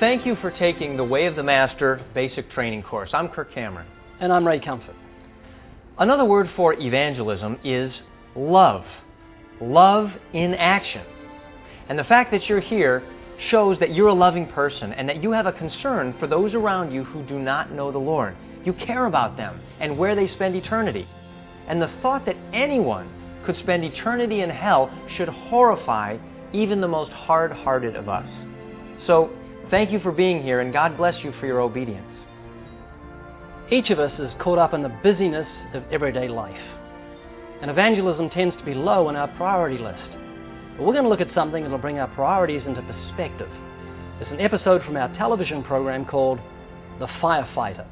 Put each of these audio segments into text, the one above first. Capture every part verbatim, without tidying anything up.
thank you for taking the Way of the Master basic training course. I'm Kirk Cameron. And I'm Ray Comfort. Another word for evangelism is love. Love in action. And the fact that you're here shows that you're a loving person and that you have a concern for those around you who do not know the Lord. You care about them and where they spend eternity. And the thought that anyone could spend eternity in hell should horrify even the most hard-hearted of us. So, thank you for being here, and God bless you for your obedience. Each of us is caught up in the busyness of everyday life. And evangelism tends to be low on our priority list. But we're going to look at something that will bring our priorities into perspective. It's an episode from our television program called The Firefighter.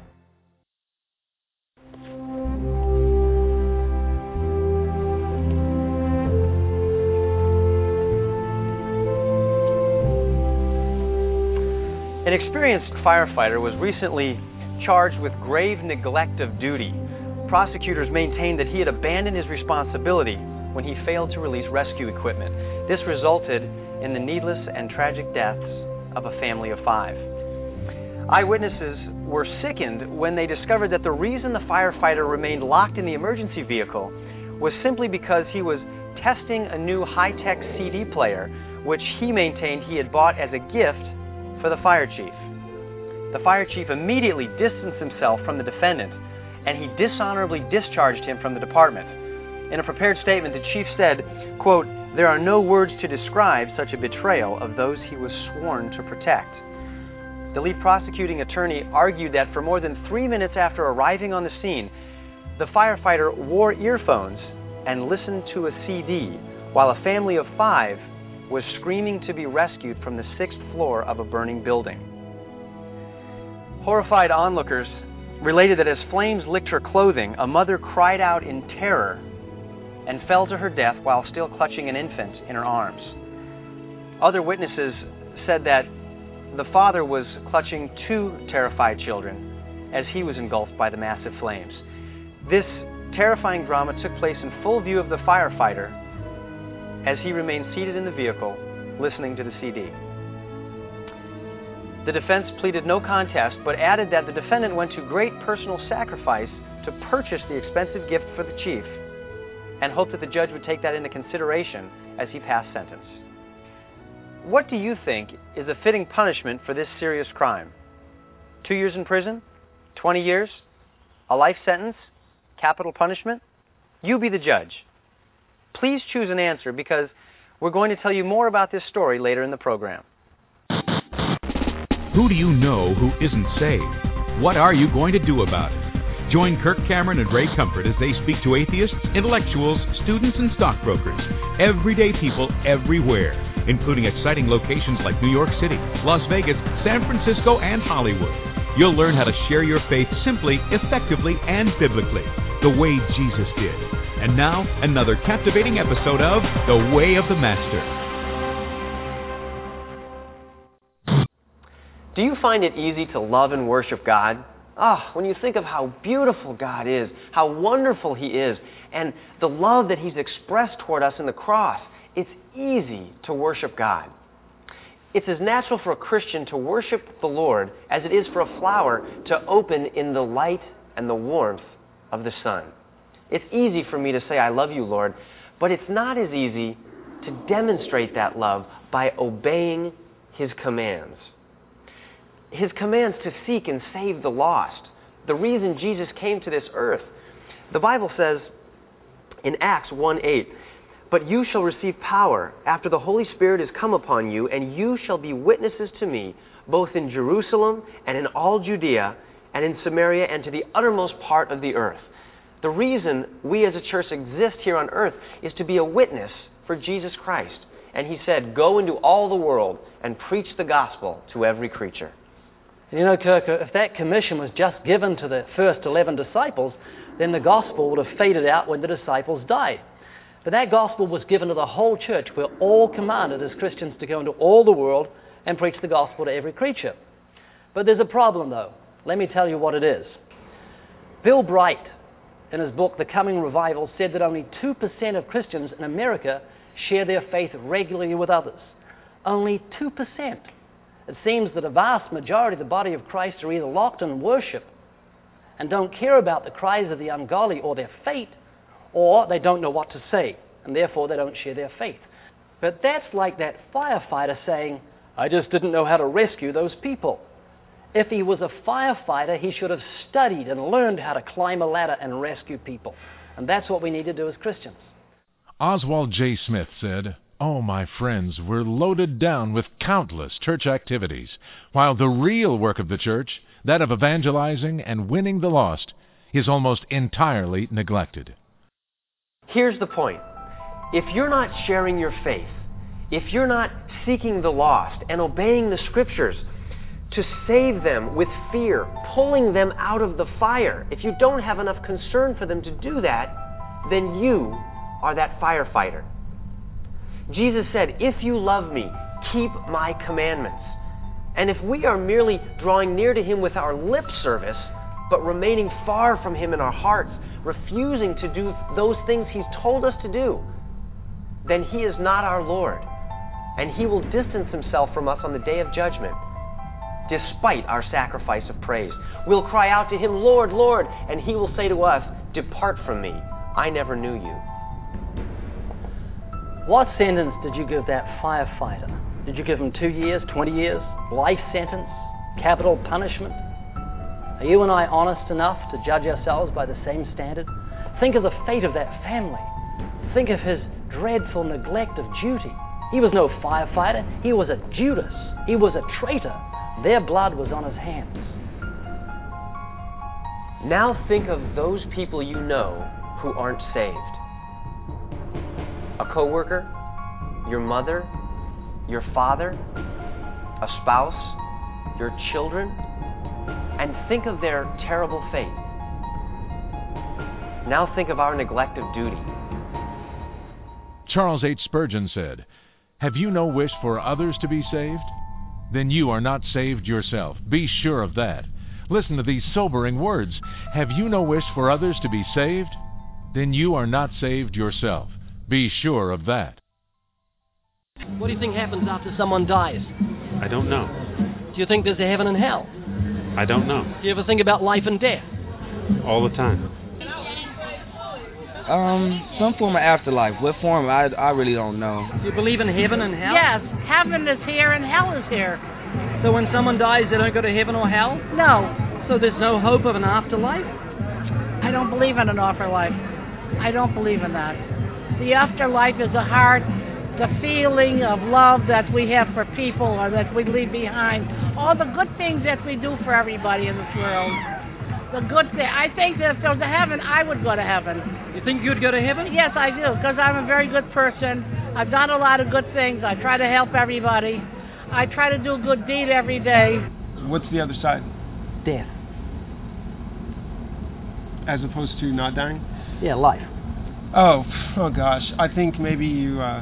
An experienced firefighter was recently charged with grave neglect of duty. Prosecutors maintained that he had abandoned his responsibility when he failed to release rescue equipment. This resulted in the needless and tragic deaths of a family of five. Eyewitnesses were sickened when they discovered that the reason the firefighter remained locked in the emergency vehicle was simply because he was testing a new high-tech C D player, which he maintained he had bought as a gift for the fire chief. The fire chief immediately distanced himself from the defendant, and he dishonorably discharged him from the department. In a prepared statement, the chief said, quote, "There are no words to describe such a betrayal of those he was sworn to protect." The lead prosecuting attorney argued that for more than three minutes after arriving on the scene, the firefighter wore earphones and listened to a C D while a family of five was screaming to be rescued from the sixth floor of a burning building. Horrified onlookers related that as flames licked her clothing, a mother cried out in terror and fell to her death while still clutching an infant in her arms. Other witnesses said that the father was clutching two terrified children as he was engulfed by the massive flames. This terrifying drama took place in full view of the firefighter as he remained seated in the vehicle listening to the C D. The defense pleaded no contest, but added that the defendant went to great personal sacrifice to purchase the expensive gift for the chief, and hoped that the judge would take that into consideration as he passed sentence. What do you think is a fitting punishment for this serious crime? Two years in prison? Twenty years? A life sentence? Capital punishment? You be the judge. Please choose an answer, because we're going to tell you more about this story later in the program. Who do you know who isn't saved? What are you going to do about it? Join Kirk Cameron and Ray Comfort as they speak to atheists, intellectuals, students, and stockbrokers, everyday people everywhere, including exciting locations like New York City, Las Vegas, San Francisco, and Hollywood. You'll learn how to share your faith simply, effectively, and biblically, the way Jesus did. And now, another captivating episode of The Way of the Master. Do you find it easy to love and worship God? Ah, oh, when you think of how beautiful God is, how wonderful He is, and the love that He's expressed toward us in the cross, it's easy to worship God. It's as natural for a Christian to worship the Lord as it is for a flower to open in the light and the warmth of the sun. It's easy for me to say, "I love you, Lord," but it's not as easy to demonstrate that love by obeying His commands. His commands to seek and save the lost. The reason Jesus came to this earth. The Bible says in Acts one eight, "But you shall receive power after the Holy Spirit is come upon you, and you shall be witnesses to me, both in Jerusalem and in all Judea and in Samaria and to the uttermost part of the earth." The reason we as a church exist here on earth is to be a witness for Jesus Christ. And He said, "Go into all the world and preach the gospel to every creature." And you know, Kirk, if that commission was just given to the first eleven disciples, then the gospel would have faded out when the disciples died. But that gospel was given to the whole church. We're all commanded as Christians to go into all the world and preach the gospel to every creature. But there's a problem, though. Let me tell you what it is. Bill Bright, in his book, The Coming Revival, said that only two percent of Christians in America share their faith regularly with others. Only two percent. It seems that a vast majority of the body of Christ are either locked in worship and don't care about the cries of the ungodly or their fate, or they don't know what to say, and therefore they don't share their faith. But that's like that firefighter saying, I just didn't know how to rescue those people. If he was a firefighter, he should have studied and learned how to climb a ladder and rescue people. And that's what we need to do as Christians. Oswald J. Smith said, Oh, my friends, we're loaded down with countless church activities, while the real work of the church, that of evangelizing and winning the lost, is almost entirely neglected. Here's the point. If you're not sharing your faith, if you're not seeking the lost and obeying the Scriptures to save them with fear, pulling them out of the fire, if you don't have enough concern for them to do that, then you are that firefighter. Jesus said, if you love me, keep my commandments. And if we are merely drawing near to Him with our lip service, but remaining far from Him in our hearts, refusing to do those things He's told us to do, then He is not our Lord. And He will distance Himself from us on the day of judgment, despite our sacrifice of praise. We'll cry out to Him, Lord, Lord, and He will say to us, depart from me, I never knew you. What sentence did you give that firefighter? Did you give him two years, twenty years, life sentence, capital punishment? Are you and I honest enough to judge ourselves by the same standard? Think of the fate of that family. Think of his dreadful neglect of duty. He was no firefighter. He was a Judas. He was a traitor. Their blood was on his hands. Now think of those people you know who aren't saved. A coworker, your mother, your father, a spouse, your children, and think of their terrible fate. Now think of our neglect of duty. Charles H. Spurgeon said, Have you no wish for others to be saved? Then you are not saved yourself. Be sure of that. Listen to these sobering words. Have you no wish for others to be saved? Then you are not saved yourself. Be sure of that. What do you think happens after someone dies? I don't know. Do you think there's a heaven and hell? I don't know. Do you ever think about life and death? All the time. Um, some form of afterlife. What form? I, I really don't know. Do you believe in heaven and hell? Yes, heaven is here and hell is here. So when someone dies, they don't go to heaven or hell? No. So there's no hope of an afterlife? I don't believe in an afterlife. I don't believe in that. The afterlife is the heart, the feeling of love that we have for people or that we leave behind. All the good things that we do for everybody in this world. The good thing. I think that if there was a heaven, I would go to heaven. You think you'd go to heaven? Yes, I do, because I'm a very good person. I've done a lot of good things. I try to help everybody. I try to do a good deed every day. What's the other side? Death. As opposed to not dying? Yeah, life. Oh, oh gosh. I think maybe you, uh,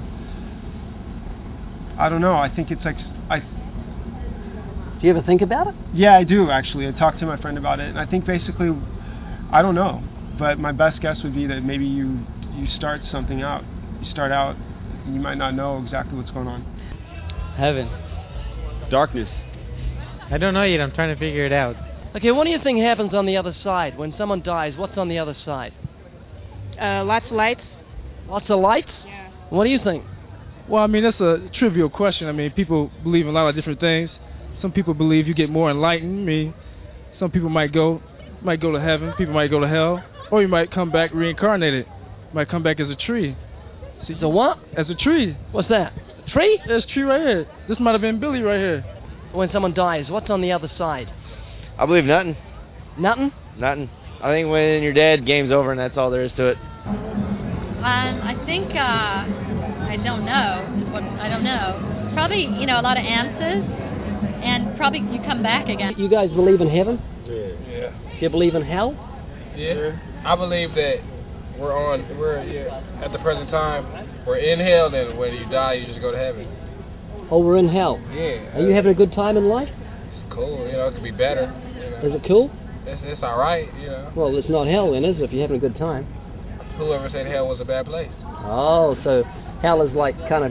I don't know. I think it's like, I. Do you ever think about it? Yeah, I do, actually. I talked to my friend about it, and I think basically, I don't know, but my best guess would be that maybe you, you start something out. You start out, and you might not know exactly what's going on. Heaven. Darkness. I don't know yet. I'm trying to figure it out. Okay, what do you think happens on the other side? When someone dies, what's on the other side? Uh, lots of lights. Lots of lights? Yeah. What do you think? Well, I mean, that's a trivial question. I mean, people believe in a lot of different things. Some people believe you get more enlightened. I mean, some people might go might go to heaven. People might go to hell. Or you might come back reincarnated. You might come back as a tree. See, so what? As a tree. What's that? A tree? There's a tree right here. This might have been Billy right here. When someone dies, what's on the other side? I believe nothing. Nothing? Nothing. I think when you're dead, game's over, and that's all there is to it. Um, I think, uh, I don't know. What, I don't know. Probably, you know, a lot of answers, and probably you come back again. You guys believe in heaven? Yeah. Yeah. Do you believe in hell? Yeah. I believe that we're on, we're, yeah, at the present time, we're in hell, and when you die, you just go to heaven. Oh, we're in hell? Yeah. Are you having a good time in life? It's cool, you know, it could be better. You know. Is it cool? It's, it's all right, you know. Well, it's not hell then, is it, if you're having a good time? Whoever said hell was a bad place? Oh, so hell is like kind of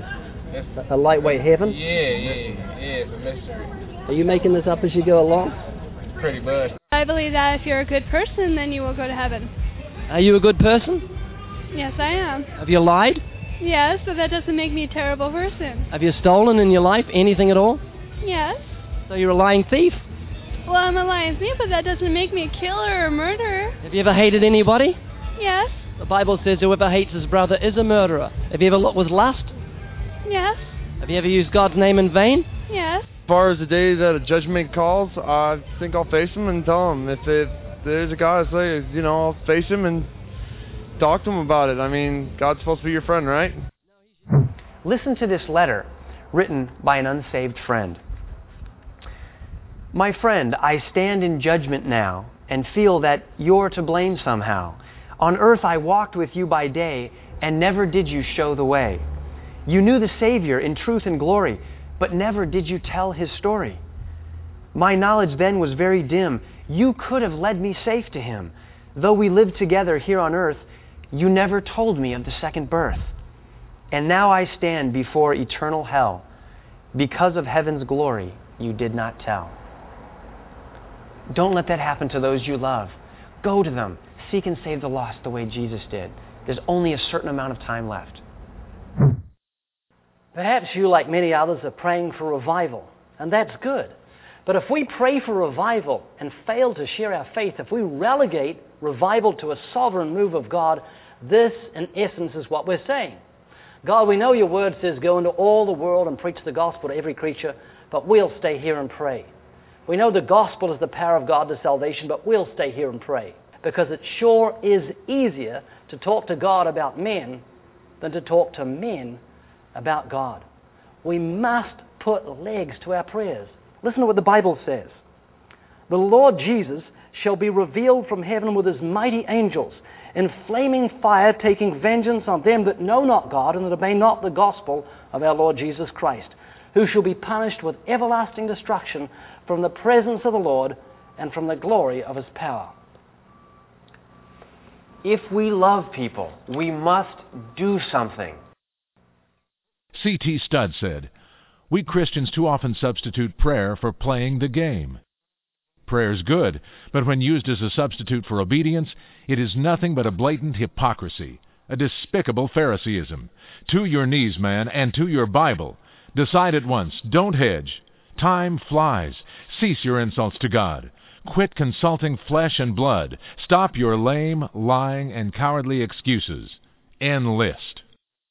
It's, A lightweight heaven? yeah, yeah, yeah, it's a mystery. Are you making this up as you go along? Pretty much. I believe that if you're a good person, then you will go to heaven. Are you a good person? Yes, I am. Have you lied? Yes, but that doesn't make me a terrible person. Have you stolen in your life anything at all? Yes. So you're a lying thief? Well, I'm a lying thief, but that doesn't make me a killer or a murderer. Have you ever hated anybody? Yes. The Bible says whoever hates his brother is a murderer. Have you ever looked with lust? Yes. Have you ever used God's name in vain? Yes. As far as the day that a judgment calls, I think I'll face him and tell him. If it, there's a God, I say, you know, I'll face him and talk to him about it. I mean, God's supposed to be your friend, right? Listen to this letter written by an unsaved friend. My friend, I stand in judgment now and feel that you're to blame somehow. On earth I walked with you by day and never did you show the way. You knew the Savior in truth and glory, but never did you tell His story. My knowledge then was very dim. You could have led me safe to Him. Though we lived together here on earth, you never told me of the second birth. And now I stand before eternal hell. Because of heaven's glory, you did not tell. Don't let that happen to those you love. Go to them. Seek and save the lost the way Jesus did. There's only a certain amount of time left. Perhaps you, like many others, are praying for revival, and that's good. But if we pray for revival and fail to share our faith, if we relegate revival to a sovereign move of God, this, in essence, is what we're saying. God, we know your word says, go into all the world and preach the gospel to every creature, but we'll stay here and pray. We know the gospel is the power of God to salvation, but we'll stay here and pray. Because it sure is easier to talk to God about men than to talk to men about God. We must put legs to our prayers. Listen to what the Bible says. The Lord Jesus shall be revealed from heaven with his mighty angels, in flaming fire, taking vengeance on them that know not God and that obey not the gospel of our Lord Jesus Christ, who shall be punished with everlasting destruction from the presence of the Lord and from the glory of his power. If we love people, we must do something. C T Studd said, "We Christians too often substitute prayer for playing the game. Prayer's good, but when used as a substitute for obedience, it is nothing but a blatant hypocrisy, a despicable Phariseeism. To your knees, man, and to your Bible. Decide at once. Don't hedge. Time flies. Cease your insults to God. Quit consulting flesh and blood. Stop your lame, lying, and cowardly excuses. Enlist."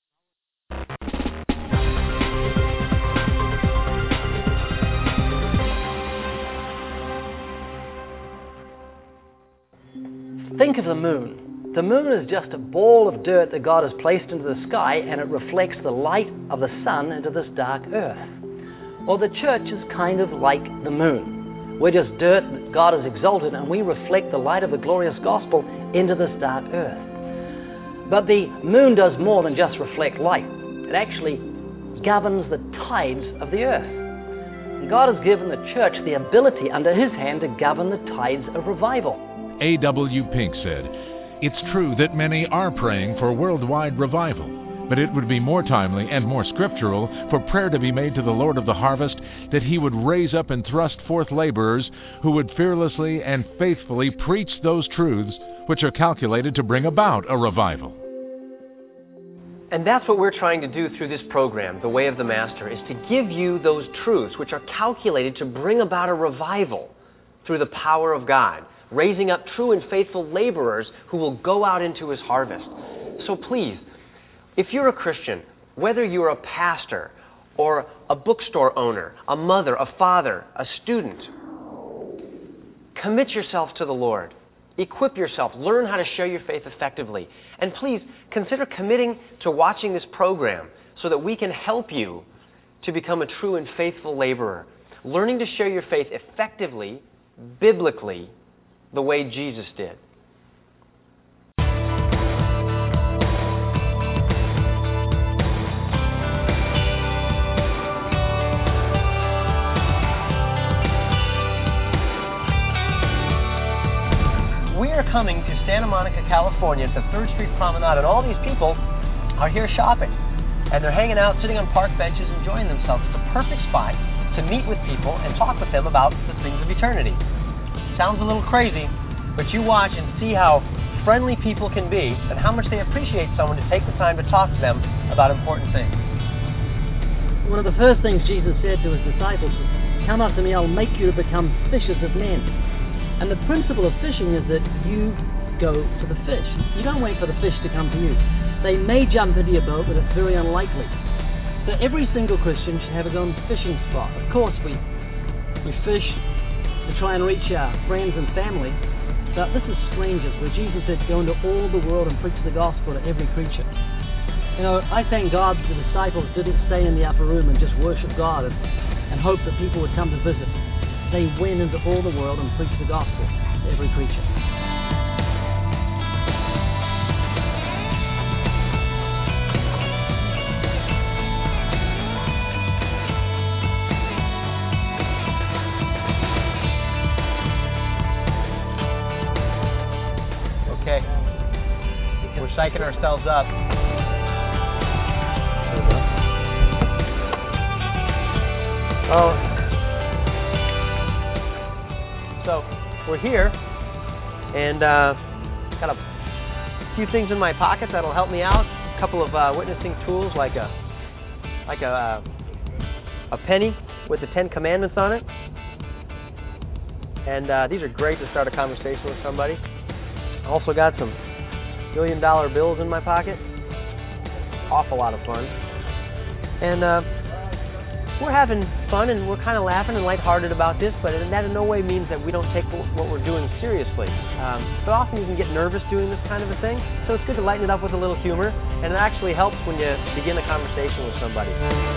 Think of the moon. The moon is just a ball of dirt that God has placed into the sky, and it reflects the light of the sun into this dark earth. Well, the church is kind of like the moon. We're just dirt that God has exalted, and we reflect the light of the glorious gospel into this dark earth. But the moon does more than just reflect light. It actually governs the tides of the earth. And God has given the church the ability under his hand to govern the tides of revival. A W Pink said, "It's true that many are praying for worldwide revival, but it would be more timely and more scriptural for prayer to be made to the Lord of the harvest that he would raise up and thrust forth laborers who would fearlessly and faithfully preach those truths which are calculated to bring about a revival." And that's what we're trying to do through this program, The Way of the Master, is to give you those truths which are calculated to bring about a revival through the power of God, raising up true and faithful laborers who will go out into his harvest. So please, if you're a Christian, whether you're a pastor or a bookstore owner, a mother, a father, a student, commit yourself to the Lord. Equip yourself. Learn how to share your faith effectively. And please, consider committing to watching this program so that we can help you to become a true and faithful laborer, learning to share your faith effectively, biblically, the way Jesus did. We are coming to Santa Monica, California, at the third Street Promenade, and all these people are here shopping. and they're hanging out, sitting on park benches, enjoying themselves. It's a perfect spot to meet with people and talk with them about the things of eternity. Sounds a little crazy, but you watch and see how friendly people can be and how much they appreciate someone to take the time to talk to them about important things. One of the first things Jesus said to his disciples was, "Come after me, I'll make you to become fishers of men." And the principle of fishing is that you go to the fish. You don't wait for the fish to come to you. They may jump into your boat, but it's very unlikely. So every single Christian should have his own fishing spot. Of course, we we fish to try and reach our friends and family, but this is strangers, where Jesus said, "Go into all the world and preach the gospel to every creature." You know, I thank God the disciples didn't stay in the upper room and just worship God and, and hope that people would come to visit. They went into all the world and preached the gospel to every creature. Okay, we're psyching ourselves up. Oh, so we're here, and uh, got a few things in my pocket that'll help me out. A couple of uh, witnessing tools, like a like a a penny with the Ten Commandments on it, and uh, these are great to start a conversation with somebody. I also got some million dollar bills in my pocket. Awful lot of fun, and. Uh, We're having fun and we're kind of laughing and lighthearted about this, but that in no way means that we don't take what we're doing seriously. Um, but often you can get nervous doing this kind of a thing, so it's good to lighten it up with a little humor, and it actually helps when you begin a conversation with somebody.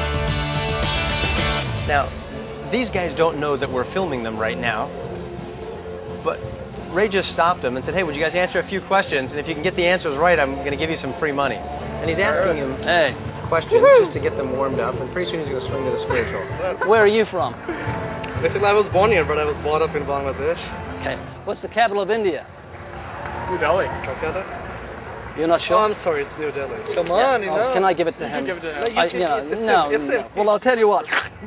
Now, these guys don't know that we're filming them right now, but Ray just stopped them and said, "Hey, would you guys answer a few questions? And if you can get the answers right, I'm going to give you some free money." And he's asking him, hey, questions just to get them warmed up, and pretty soon he's going to swing to the spiritual. Where are you from? Basically, I was born here, but I was brought up in Bangladesh. Okay. What's the capital of India? New Delhi. Calcutta? You're not sure? Oh, I'm sorry, it's New Delhi. Come Yeah. on, you oh, know. Can I give it to you him? Can give it to him. I, you know, it's, it's, no, it's, no. it's, Well, I'll tell you what.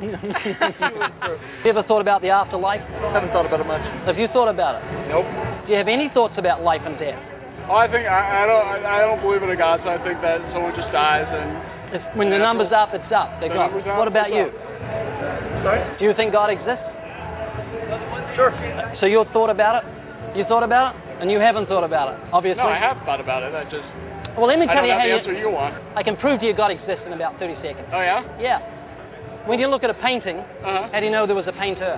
You ever thought about the afterlife? Haven't thought about it much. Have you thought about it? Nope. Do you have any thoughts about life and death? Oh, I think I, I don't. I, I don't believe in a God, so I think that someone just dies and. If, when the number's up, it's up. They're The gone. number's up, What about it's you? up. Sorry? Do you think God exists? Sure. So you thought about it? You thought about it? And you haven't thought about it, obviously. No, I have thought about it. I just. Well, let me I tell don't you have how the you, answer you want. I can prove to you God exists in about thirty seconds. Oh yeah? Yeah. When you look at a painting, Uh-huh. how do you know there was a painter?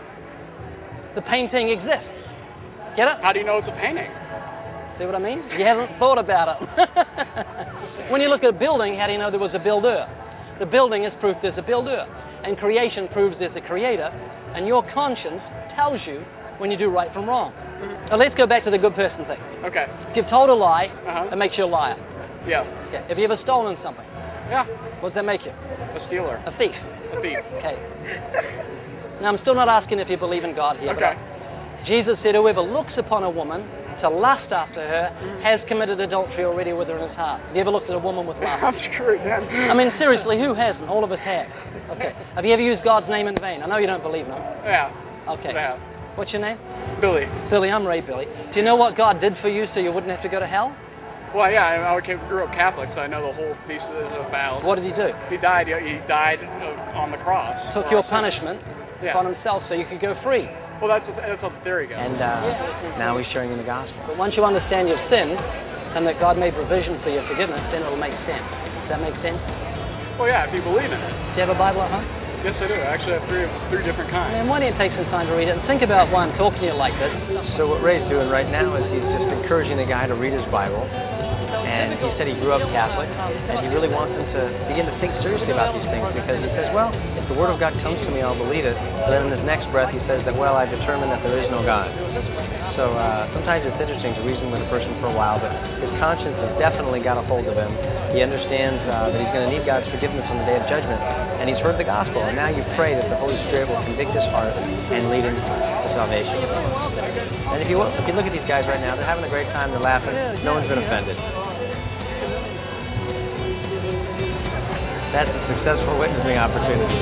The painting exists. Get it? How do you know it's a painting? See what I mean? You haven't thought about it. When you look at a building, how do you know there was a builder? The building is proof there's a builder. And creation proves there's a creator. And your conscience tells you when you do right from wrong. Mm-hmm. Now let's go back to the good person thing. Okay. If you've told a lie, Uh-huh. that makes you a liar. Yeah. Okay. Have you ever stolen something? Yeah. What does that make you? A stealer. A thief. A thief. Okay. Now I'm still not asking if you believe in God here. Okay. But Jesus said, whoever looks upon a woman to lust after her has committed adultery already with her in his heart. Have you ever looked at a woman with lust? I'm sure again. I mean, seriously, who hasn't? All of us have. Okay. Have you ever used God's name in vain? I know you don't believe in him. Yeah. Okay. I have. What's your name? Billy. Billy, I'm Ray Billy. Do you know what God did for you so you wouldn't have to go to hell? Well, yeah, I, I grew up Catholic, so I know the whole piece about. What did he do? He died. He died uh, on the cross. Took for your our sins. punishment Yeah. upon himself so you could go free. Well, that's that's how the theory goes. And uh, now he's sharing in the gospel. But once you understand your sin and that God made provision for your forgiveness, then it'll make sense. Does that make sense? Well, yeah, if you believe in it. Do you have a Bible at home? Yes, I do. I actually have three three different kinds. Man, why don't you take some time to read it and think about why I'm talking to you like this? So what Ray's doing right now is he's just encouraging the guy to read his Bible. And he said he grew up Catholic, and he really wants him to begin to think seriously about these things, because he says, well, if the Word of God comes to me, I'll believe it. But then in his next breath, he says that, well, I've determined that there is no God. So uh, sometimes it's interesting to reason with a person for a while, but his conscience has definitely got a hold of him. He understands uh, that he's going to need God's forgiveness on the day of judgment, and he's heard the gospel. And now you pray that the Holy Spirit will convict his heart and lead him to salvation. And if you, if you look at these guys right now, they're having a great time, they're laughing, no one's been offended. That's a successful witnessing opportunity.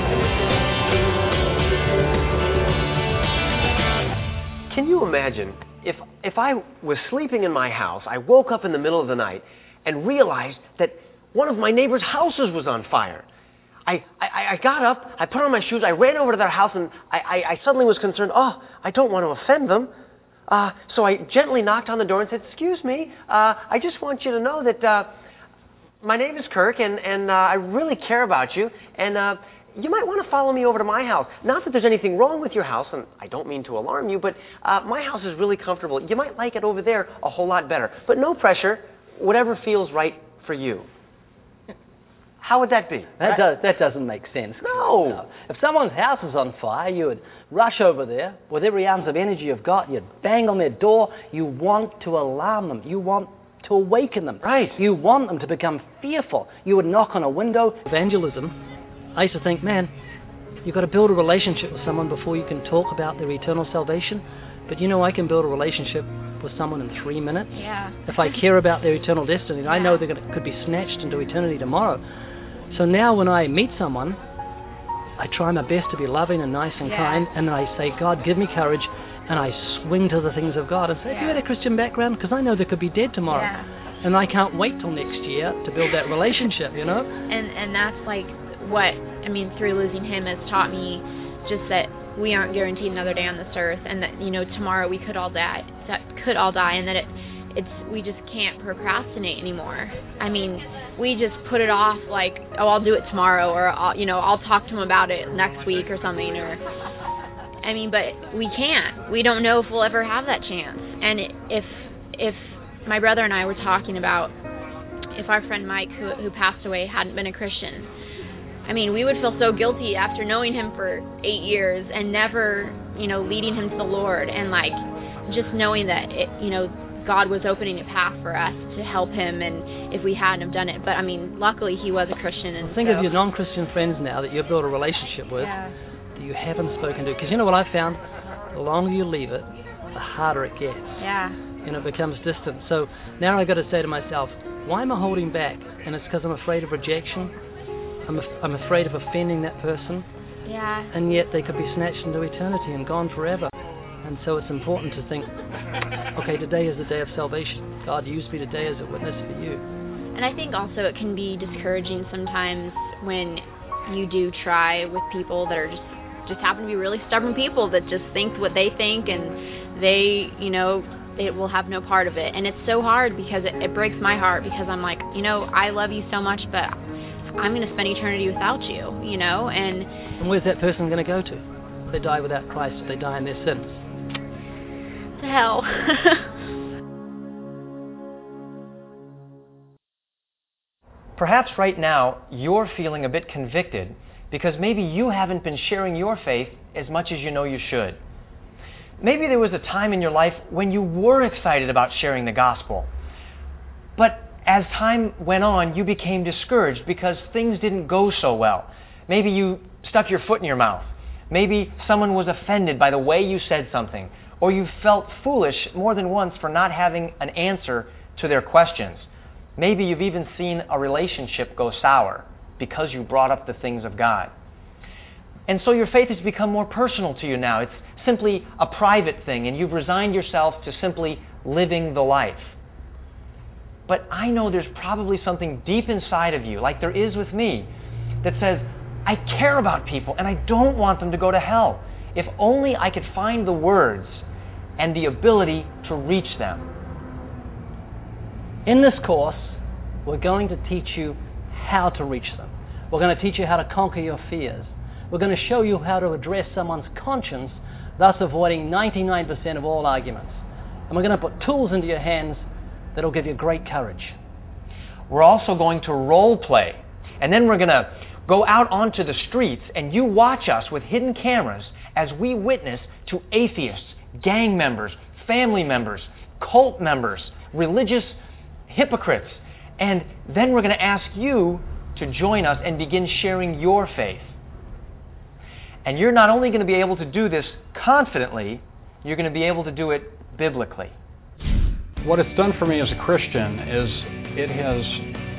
Can you imagine if, if I was sleeping in my house, I woke up in the middle of the night and realized that one of my neighbor's houses was on fire? I, I, I got up, I put on my shoes, I ran over to their house, and I, I, I suddenly was concerned, oh, I don't want to offend them. Uh, so I gently knocked on the door and said, excuse me, uh, I just want you to know that uh, my name is Kirk, and, and uh, I really care about you, and uh, you might want to follow me over to my house. Not that there's anything wrong with your house, and I don't mean to alarm you, but uh, my house is really comfortable. You might like it over there a whole lot better. But no pressure, whatever feels right for you. How would that be? That, right? does, that doesn't make sense. No. no. If someone's house is on fire, you would rush over there with every ounce of energy you've got. You'd bang on their door. You want to alarm them. You want to awaken them. Right. You want them to become fearful. You would knock on a window. Evangelism, I used to think, man, you've got to build a relationship with someone before you can talk about their eternal salvation. But you know, I can build a relationship with someone in three minutes. Yeah. If I care about their eternal destiny, and I know they're going to, could be snatched into eternity tomorrow. So now when I meet someone, I try my best to be loving and nice and yeah. kind, and then I say, God, give me courage, and I swing to the things of God and say, have you had a Christian background? Because I know they could be dead tomorrow. Yeah. And I can't wait till next year to build that relationship, you know? And and that's like what, I mean, through losing him has taught me just that we aren't guaranteed another day on this earth, and that, you know, tomorrow we could all die, that could all die, and that it, it's, we just can't procrastinate anymore. I mean, we just put it off like, oh, I'll do it tomorrow, or, I'll, you know, I'll talk to him about it next week or something, or, I mean, but we can't. We don't know if we'll ever have that chance. And if, if my brother and I were talking about if our friend Mike, who, who passed away, hadn't been a Christian, I mean, we would feel so guilty after knowing him for eight years and never, you know, leading him to the Lord, and like just knowing that, it, you know, God was opening a path for us to help him, and if we hadn't have done it. But I mean, luckily he was a Christian. And well, think so, of your non-Christian friends now that you've built a relationship with, yeah. that you haven't spoken to. Because you know what I found? The longer you leave it, the harder it gets. Yeah. You know, it becomes distant. So now I've got to say to myself, why am I holding back? And it's because I'm afraid of rejection. I'm, af- I'm afraid of offending that person. Yeah. And yet they could be snatched into eternity and gone forever. And so it's important to think, okay, today is the day of salvation. God, use me today as a witness for you. And I think also it can be discouraging sometimes when you do try with people that are just, just happen to be really stubborn people that just think what they think, and they, you know, it will have no part of it. And it's so hard because it, it breaks my heart, because I'm like, you know, I love you so much, but I'm going to spend eternity without you, you know, and... And where's that person going to go to? If they die without Christ, if they die in their sins? To hell. Perhaps right now you're feeling a bit convicted because maybe you haven't been sharing your faith as much as you know you should. Maybe there was a time in your life when you were excited about sharing the gospel, but as time went on, you became discouraged because things didn't go so well. Maybe you stuck your foot in your mouth. Maybe someone was offended by the way you said something, or you felt foolish more than once for not having an answer to their questions. Maybe you've even seen a relationship go sour because you brought up the things of God. And so your faith has become more personal to you now. It's simply a private thing, and you've resigned yourself to simply living the life. But I know there's probably something deep inside of you, like there is with me, that says, I care about people and I don't want them to go to hell. If only I could find the words and the ability to reach them. In this course, we're going to teach you how to reach them. We're going to teach you how to conquer your fears. We're going to show you how to address someone's conscience, thus avoiding ninety-nine percent of all arguments. And we're going to put tools into your hands that'll give you great courage. We're also going to role play, and then we're going to go out onto the streets and you watch us with hidden cameras as we witness to atheists, gang members, family members, cult members, religious hypocrites. And then we're going to ask you to join us and begin sharing your faith. And you're not only going to be able to do this confidently, you're going to be able to do it biblically. What it's done for me as a Christian is it has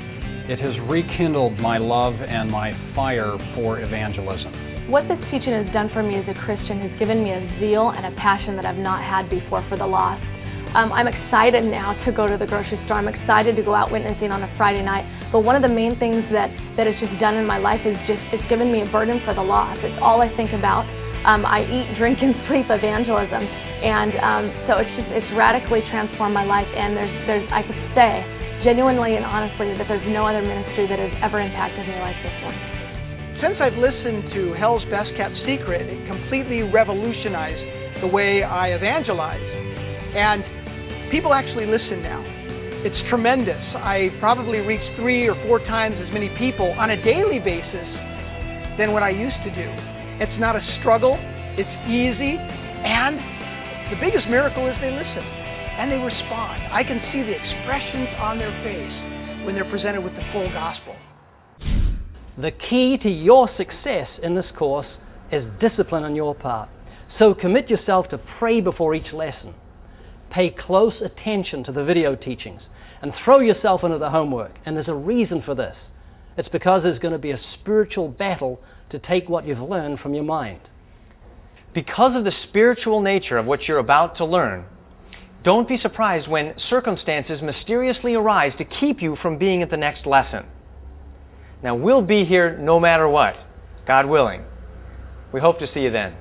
It has rekindled my love and my fire for evangelism. What this teaching has done for me as a Christian has given me a zeal and a passion that I've not had before for the lost. Um, I'm excited now to go to the grocery store. I'm excited to go out witnessing on a Friday night. But one of the main things that, that it's just done in my life is just it's given me a burden for the lost. It's all I think about. Um, I eat, drink, and sleep evangelism. And um, so it's just it's radically transformed my life. And there's there's I could say genuinely and honestly that there's no other ministry that has ever impacted me like this one. Since I've listened to Hell's Best Kept Secret, it completely revolutionized the way I evangelize. And people actually listen now. It's tremendous. I probably reach three or four times as many people on a daily basis than what I used to do. It's not a struggle. It's easy. And the biggest miracle is they listen and they respond. I can see the expressions on their face when they're presented with the full gospel. The key to your success in this course is discipline on your part. So commit yourself to pray before each lesson. Pay close attention to the video teachings and throw yourself into the homework. And there's a reason for this. It's because there's going to be a spiritual battle to take what you've learned from your mind. Because of the spiritual nature of what you're about to learn, don't be surprised when circumstances mysteriously arise to keep you from being at the next lesson. Now, we'll be here no matter what, God willing. We hope to see you then.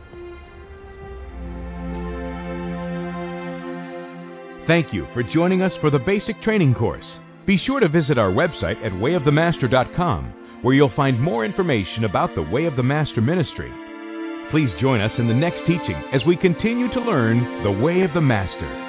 Thank you for joining us for the basic training course. Be sure to visit our website at way of the master dot com, where you'll find more information about the Way of the Master ministry. Please join us in the next teaching as we continue to learn the Way of the Master.